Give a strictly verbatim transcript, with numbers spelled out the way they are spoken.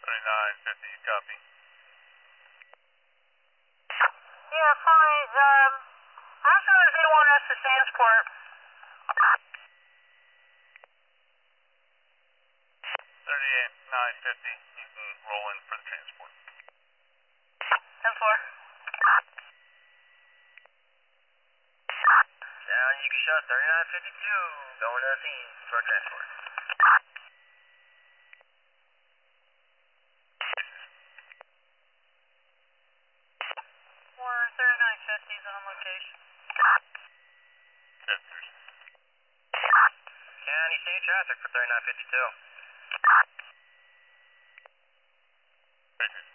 thirty-nine fifty, you copy? Yeah, fine. Um, how soon as they want us to transport? thirty-eight nine fifty, you can roll in for the transport. ten four. Down, you can show thirty-nine fifty-two, going to the scene for transport. We're thirty-nine fifties on location. Yes, sir. County City traffic for thirty-nine fifty-two. Bridges.